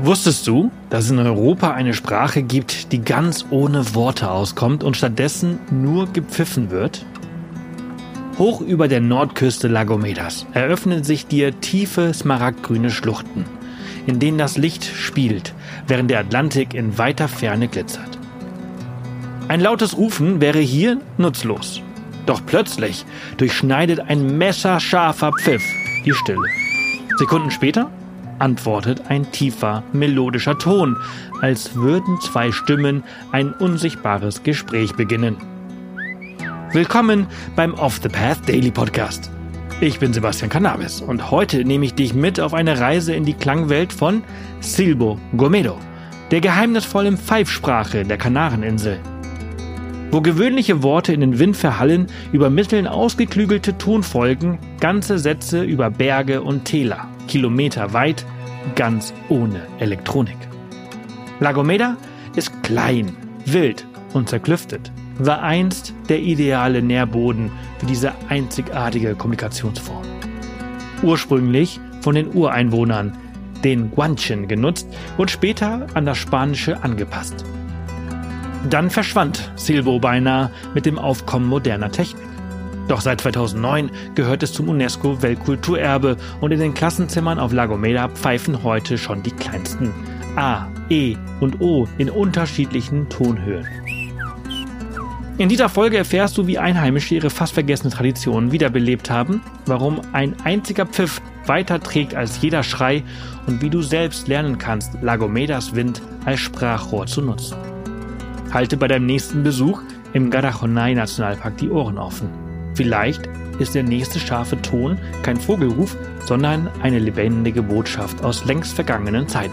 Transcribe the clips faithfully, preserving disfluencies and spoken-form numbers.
Wusstest du, dass es in Europa eine Sprache gibt, die ganz ohne Worte auskommt und stattdessen nur gepfiffen wird? Hoch über der Nordküste La Gomedas eröffnen sich dir tiefe, smaragdgrüne Schluchten, in denen das Licht spielt, während der Atlantik in weiter Ferne glitzert. Ein lautes Rufen wäre hier nutzlos. Doch plötzlich durchschneidet ein messerscharfer Pfiff die Stille. Sekunden später antwortet ein tiefer, melodischer Ton, als würden zwei Stimmen ein unsichtbares Gespräch beginnen. Willkommen beim Off the Path Daily Podcast. Ich bin Sebastian Cannabis und heute nehme ich dich mit auf eine Reise in die Klangwelt von Silbo Gomedo, der geheimnisvollen Pfeifsprache der Kanareninsel. Wo gewöhnliche Worte in den Wind verhallen, übermitteln ausgeklügelte Tonfolgen ganze Sätze über Berge und Täler, Kilometer weit, ganz ohne Elektronik. La Gomera ist klein, wild und zerklüftet, war einst der ideale Nährboden für diese einzigartige Kommunikationsform. Ursprünglich von den Ureinwohnern, den Guanchen, genutzt und später an das Spanische angepasst. Dann verschwand Silbo beinahe mit dem Aufkommen moderner Technik. Doch seit zweitausendneun gehört es zum UNESCO-Weltkulturerbe und in den Klassenzimmern auf La Gomera pfeifen heute schon die kleinsten A, E und O in unterschiedlichen Tonhöhen. In dieser Folge erfährst du, wie Einheimische ihre fast vergessene Traditionen wiederbelebt haben, warum ein einziger Pfiff weiter trägt als jeder Schrei und wie du selbst lernen kannst, La Gomedas Wind als Sprachrohr zu nutzen. Halte bei deinem nächsten Besuch im Garajonay-Nationalpark die Ohren offen. Vielleicht ist der nächste scharfe Ton kein Vogelruf, sondern eine lebendige Botschaft aus längst vergangenen Zeiten.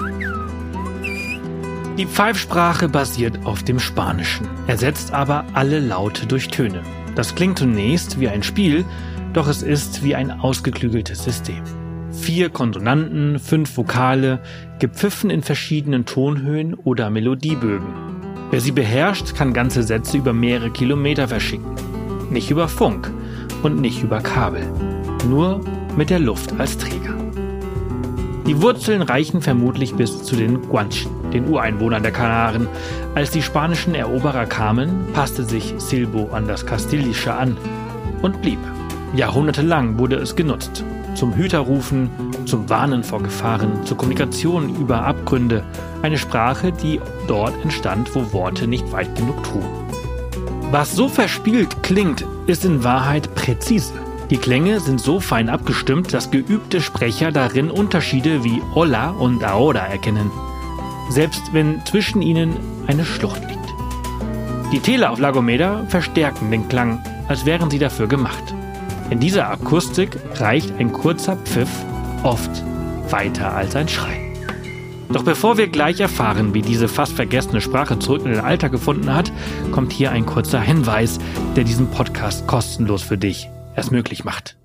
Die Pfeifsprache basiert auf dem Spanischen, ersetzt aber alle Laute durch Töne. Das klingt zunächst wie ein Spiel, doch es ist wie ein ausgeklügeltes System. Vier Konsonanten, fünf Vokale, gepfiffen in verschiedenen Tonhöhen oder Melodiebögen. Wer sie beherrscht, kann ganze Sätze über mehrere Kilometer verschicken. Nicht über Funk und nicht über Kabel, nur mit der Luft als Träger. Die Wurzeln reichen vermutlich bis zu den Guanchen, den Ureinwohnern der Kanaren. Als die spanischen Eroberer kamen, passte sich Silbo an das Kastilische an und blieb. Jahrhundertelang wurde es genutzt. Zum Hüterrufen, zum Warnen vor Gefahren, zur Kommunikation über Abgründe. Eine Sprache, die dort entstand, wo Worte nicht weit genug trugen. Was so verspielt klingt, ist in Wahrheit präzise. Die Klänge sind so fein abgestimmt, dass geübte Sprecher darin Unterschiede wie Hola und Ahora erkennen. Selbst wenn zwischen ihnen eine Schlucht liegt. Die Täler auf La Gomera verstärken den Klang, als wären sie dafür gemacht. In dieser Akustik reicht ein kurzer Pfiff oft weiter als ein Schrei. Doch bevor wir gleich erfahren, wie diese fast vergessene Sprache zurück in den Alltag gefunden hat, kommt hier ein kurzer Hinweis, der diesen Podcast kostenlos für dich erst möglich macht.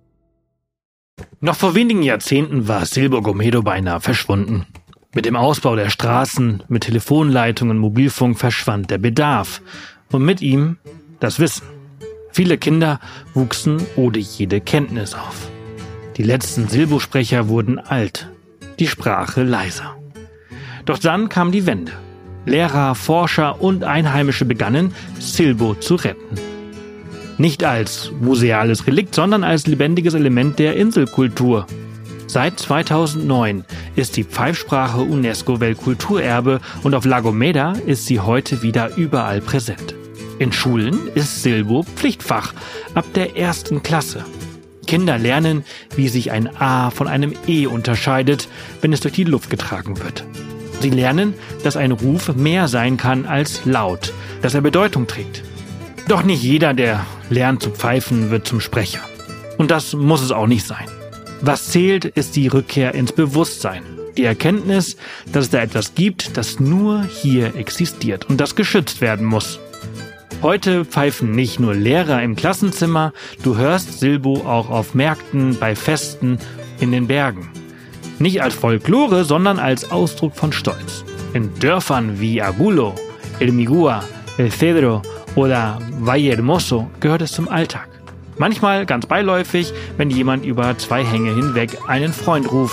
Noch vor wenigen Jahrzehnten war Silbo Gomedo beinahe verschwunden. Mit dem Ausbau der Straßen, mit Telefonleitungen und Mobilfunk verschwand der Bedarf und mit ihm das Wissen. Viele Kinder wuchsen ohne jede Kenntnis auf. Die letzten Silbo-Sprecher wurden alt, die Sprache leiser. Doch dann kam die Wende. Lehrer, Forscher und Einheimische begannen, Silbo zu retten. Nicht als museales Relikt, sondern als lebendiges Element der Inselkultur. Seit zweitausendneun ist die Pfeifsprache UNESCO-Weltkulturerbe und auf La Gomera ist sie heute wieder überall präsent. In Schulen ist Silbo Pflichtfach ab der ersten Klasse. Kinder lernen, wie sich ein A von einem E unterscheidet, wenn es durch die Luft getragen wird. Sie lernen, dass ein Ruf mehr sein kann als laut, dass er Bedeutung trägt. Doch nicht jeder, der lernt zu pfeifen, wird zum Sprecher. Und das muss es auch nicht sein. Was zählt, ist die Rückkehr ins Bewusstsein. Die Erkenntnis, dass es da etwas gibt, das nur hier existiert und das geschützt werden muss. Heute pfeifen nicht nur Lehrer im Klassenzimmer, du hörst Silbo auch auf Märkten, bei Festen, in den Bergen. Nicht als Folklore, sondern als Ausdruck von Stolz. In Dörfern wie Agulo, El Migua, El Cedro oder Valle Hermoso gehört es zum Alltag. Manchmal ganz beiläufig, wenn jemand über zwei Hänge hinweg einen Freund ruft.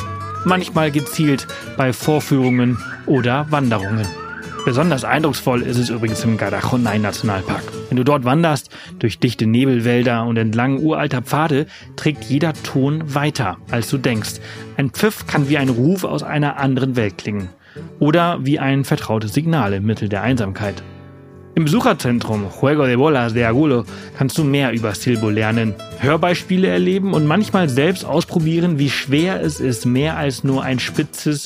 manchmal gezielt bei Vorführungen oder Wanderungen. Besonders eindrucksvoll ist es übrigens im Garajonay-Nationalpark. Wenn du dort wanderst, durch dichte Nebelwälder und entlang uralter Pfade, trägt jeder Ton weiter, als du denkst. Ein Pfiff kann wie ein Ruf aus einer anderen Welt klingen. Oder wie ein vertrautes Signal im Mittel der Einsamkeit. Im Besucherzentrum Juego de Bolas de Agulo kannst du mehr über Silbo lernen, Hörbeispiele erleben und manchmal selbst ausprobieren, wie schwer es ist, mehr als nur ein spitzes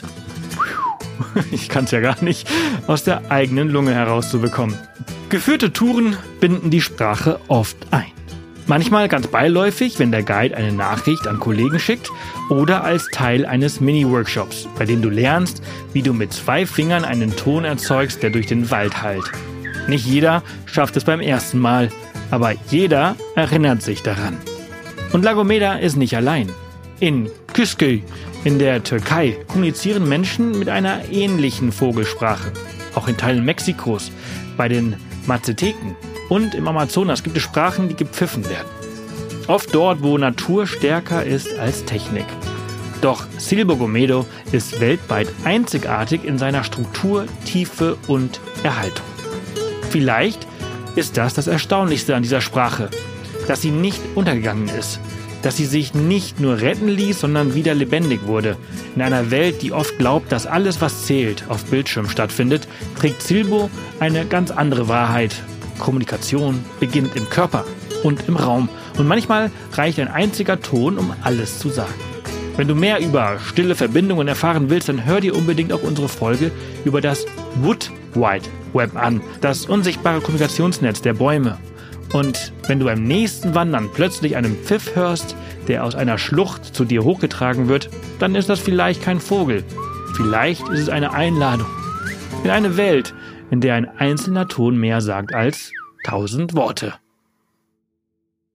ich kann's ja gar nicht, aus der eigenen Lunge herauszubekommen. Geführte Touren binden die Sprache oft ein. Manchmal ganz beiläufig, wenn der Guide eine Nachricht an Kollegen schickt oder als Teil eines Mini-Workshops, bei dem du lernst, wie du mit zwei Fingern einen Ton erzeugst, der durch den Wald hallt. Nicht jeder schafft es beim ersten Mal, aber jeder erinnert sich daran. Und Lagomeda ist nicht allein. In Küsküy in der Türkei kommunizieren Menschen mit einer ähnlichen Vogelsprache. Auch in Teilen Mexikos, bei den Mazateken und im Amazonas gibt es Sprachen, die gepfiffen werden. Oft dort, wo Natur stärker ist als Technik. Doch Silbo Gomedo ist weltweit einzigartig in seiner Struktur, Tiefe und Erhaltung. Vielleicht ist das das Erstaunlichste an dieser Sprache, dass sie nicht untergegangen ist. Dass sie sich nicht nur retten ließ, sondern wieder lebendig wurde. In einer Welt, die oft glaubt, dass alles, was zählt, auf Bildschirm stattfindet, trägt Silbo eine ganz andere Wahrheit. Kommunikation beginnt im Körper und im Raum. Und manchmal reicht ein einziger Ton, um alles zu sagen. Wenn du mehr über stille Verbindungen erfahren willst, dann hör dir unbedingt auch unsere Folge über das Wood Wide Web an, das unsichtbare Kommunikationsnetz der Bäume. Und wenn du beim nächsten Wandern plötzlich einen Pfiff hörst, der aus einer Schlucht zu dir hochgetragen wird, dann ist das vielleicht kein Vogel. Vielleicht ist es eine Einladung in eine Welt, in der ein einzelner Ton mehr sagt als tausend Worte.